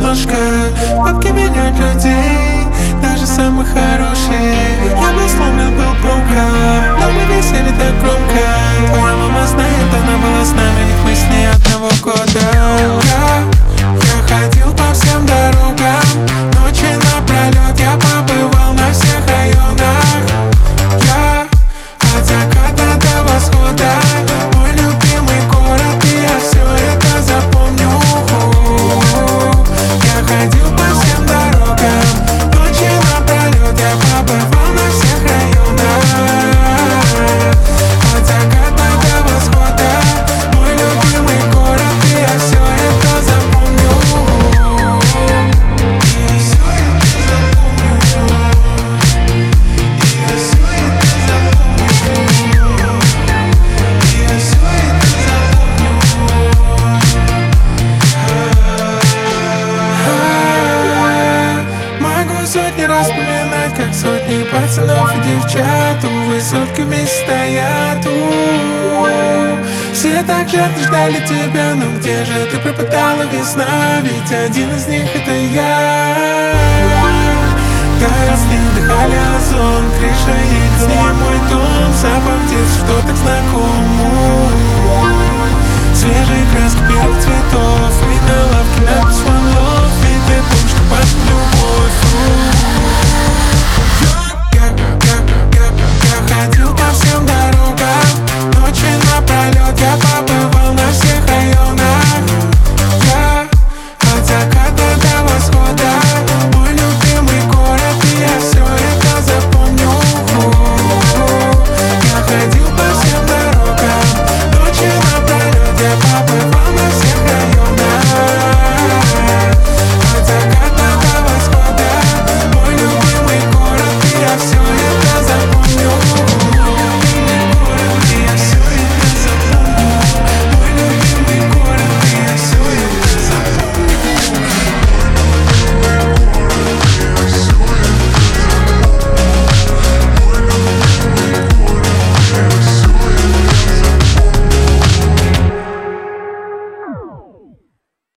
немножко. Бабки меняют людей, даже самых хороших. Я был сломлен, был громко, но мы весели так громко. Твоя мама знает, она была с нами, ведь мы с ней одного года. Я ходил по всем дорогам, ночи напролет я побывал на всех районах. Я от заката до восхода, мой любимый город, и я все это запомню. Я ходил по всем дорогам, ночи напролет я побывал на всех районах. От заката до восхода, мой любимый город, и я все это запомню. Могу сотни раз вспоминать, как сотни пацанов и девчат у высотки вместе стоят. Все так жадно ждали тебя, но где же ты пропадала, весна? Ведь один из них это я.